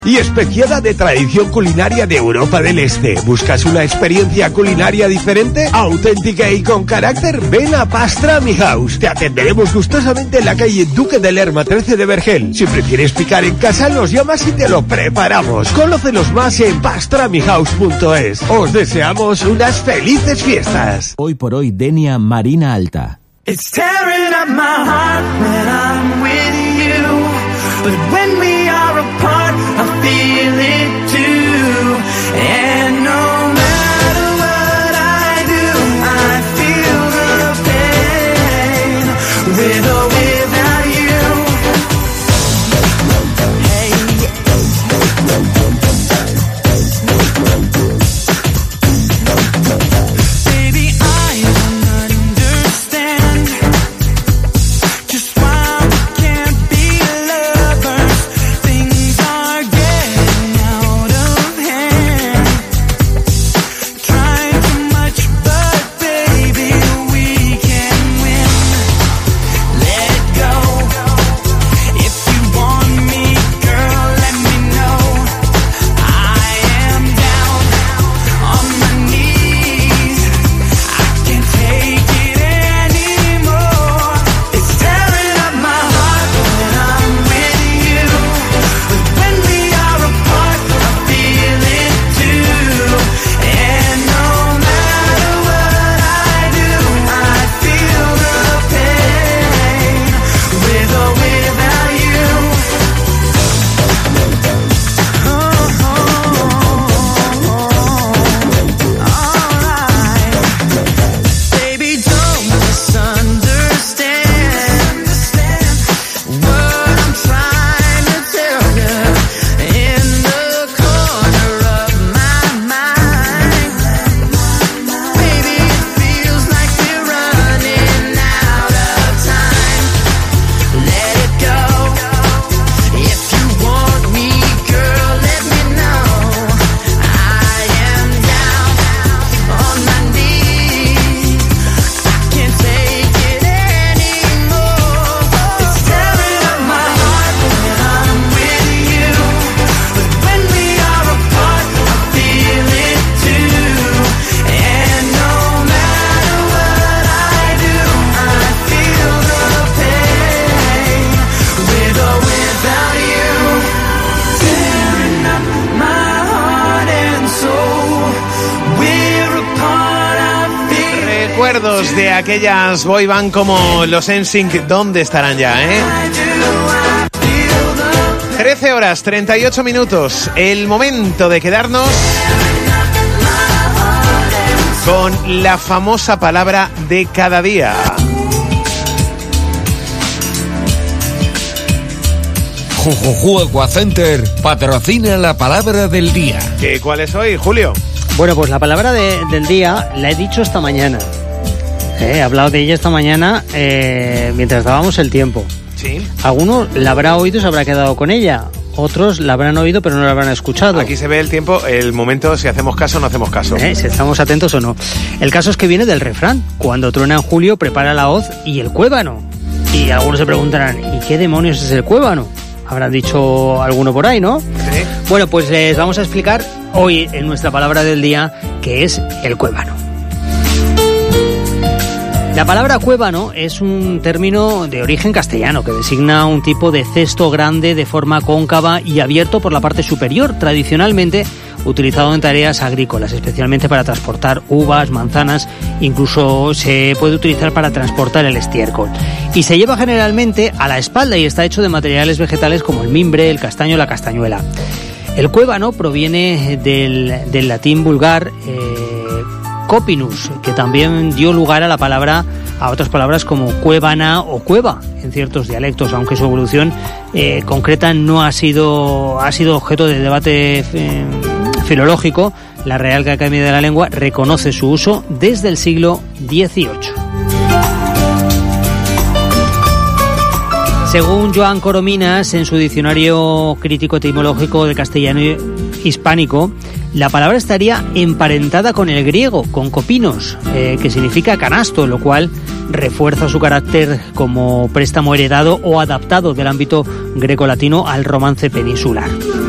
Y especiada de tradición culinaria de Europa del Este. ¿Buscas una experiencia culinaria diferente, auténtica y con carácter? Ven a Pastrami House. Te atenderemos gustosamente en la calle Duque de Lerma 13 de Vergel. Si prefieres picar en casa, nos llamas y te lo preparamos. Conócenos más en pastramihouse.es. Os deseamos unas felices fiestas. Hoy por hoy, Denia Marina Alta. It's tearing up my heart when I'm with you, but when we are apart, I feel it too. And no matter what I do, I feel the pain with or without you. Hey. Baby, I don't understand just why we can't be lovers. Things are getting out of hand. Trying too much, but baby, we can win. Let go. If you want me, girl, let me know. I am down on my knees. I can't take it anymore. It's tearing up my heart when I'm with you, but when we are apart, I feel it too. And no matter what I do, I feel the pain with or without you. Alright. Baby, don't misunderstand what I'm trying to tell you. In the corner of my mind, baby, it feels like we're running out of time. Let it go. If you want me, girl, let me know. I am down on my knees. I can't take it anymore. It's tearing up my heart when I'm with you, but when we are apart, I feel it too. And no matter what I do, I feel the pain with or without you. Tearing up my heart and soul. We're apart, I feel. Recuerdos de aquellas boy band como los NSYNC, ¿dónde estarán ya, I do, I feel the 13 horas, 38 minutos, el momento de quedarnos con la famosa palabra de cada día. Jujuju Equacenter patrocina la palabra del día. ¿Cuál es hoy, Julio? Bueno, pues la palabra del día la he dicho esta mañana. He hablado de ella esta mañana mientras dábamos el tiempo. Sí. Alguno la habrá oído y se habrá quedado con ella. Otros la habrán oído pero no la habrán escuchado. Aquí se ve el tiempo, el momento, si hacemos caso o no hacemos caso. Si estamos atentos o no. El caso es que viene del refrán. Cuando truena en julio, prepara la hoz y el cuébano. Y algunos se preguntarán, ¿y qué demonios es el cuébano? Habrán dicho alguno por ahí, ¿no? Sí. Bueno, pues les vamos a explicar hoy en nuestra palabra del día qué es el cuébano. La palabra cuébano es un término de origen castellano que designa un tipo de cesto grande de forma cóncava y abierto por la parte superior, tradicionalmente utilizado en tareas agrícolas, especialmente para transportar uvas, manzanas, incluso se puede utilizar para transportar el estiércol. Y se lleva generalmente a la espalda y está hecho de materiales vegetales como el mimbre, el castaño, la castañuela. El cuébano proviene del latín vulgar copinus, que también dio lugar a otras palabras como cuébana o cueva en ciertos dialectos, aunque su evolución concreta no ha sido objeto de debate filológico. La Real Academia de la Lengua reconoce su uso desde el siglo XVIII. Según Joan Corominas, en su diccionario crítico etimológico de castellano hispánico, la palabra estaría emparentada con el griego, con copinos, que significa canasto, lo cual refuerza su carácter como préstamo heredado o adaptado del ámbito grecolatino al romance peninsular.